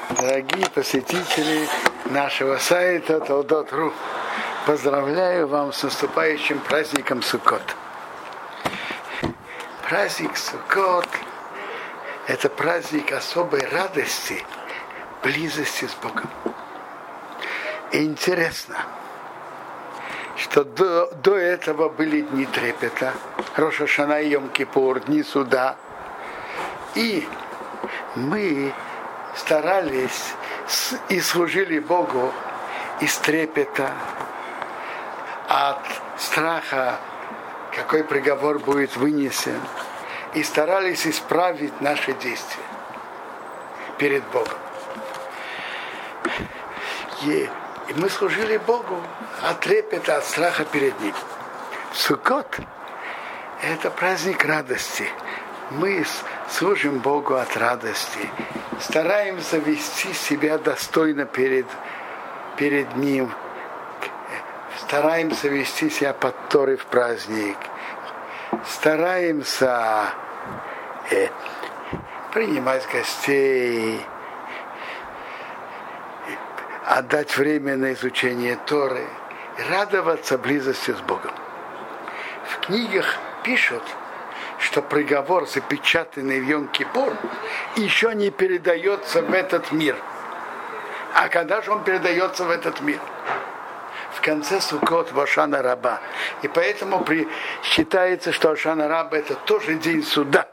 Дорогие посетители нашего сайта Толдот.ру, поздравляю вам с наступающим праздником Суккот. Праздник Суккот – это праздник особой радости, близости с Богом. И интересно, что до этого были дни трепета, Рош ха-Шана и Йом-Кипур, дни суда. И мы старались и служили Богу из трепета, от страха, какой приговор будет вынесен, и старались исправить наши действия перед Богом. И мы служили Богу от трепета, от страха перед Ним. Суккот – это праздник радости. Мы служим Богу от радости, стараемся вести себя достойно перед Ним, стараемся вести себя под Торой в праздник, стараемся принимать гостей, отдать время на изучение Торы, радоваться близости с Богом. В книгах пишут, что приговор, запечатанный в Йом-Кипур, еще не передается в этот мир. А когда же он передается в этот мир? В конце Суккот в Ошана Раба. И поэтому считается, что Ошана Раба это тоже день суда.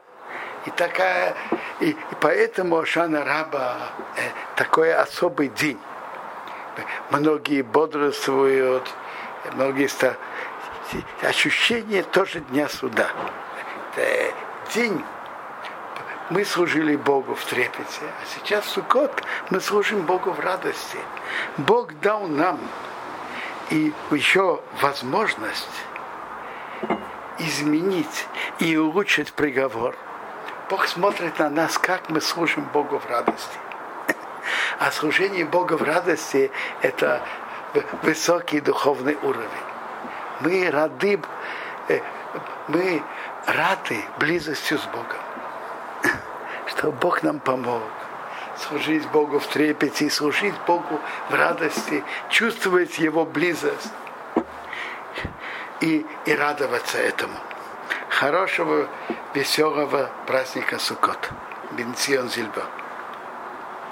И поэтому Ошана Раба такой особый день. Многие бодрствуют, многие ощущение тоже дня суда. День мы служили Богу в трепете, а сейчас в Суккот мы служим Богу в радости. Бог дал нам и еще возможность изменить и улучшить приговор. Бог смотрит на нас, как мы служим Богу в радости. А служение Богу в радости – это высокий духовный уровень. Мы рады близостью с Богом. Чтобы Бог нам помог служить Богу в трепете, служить Богу в радости, чувствовать Его близость и радоваться этому. Хорошего, веселого праздника Суккот. Бен Цион Зильбер.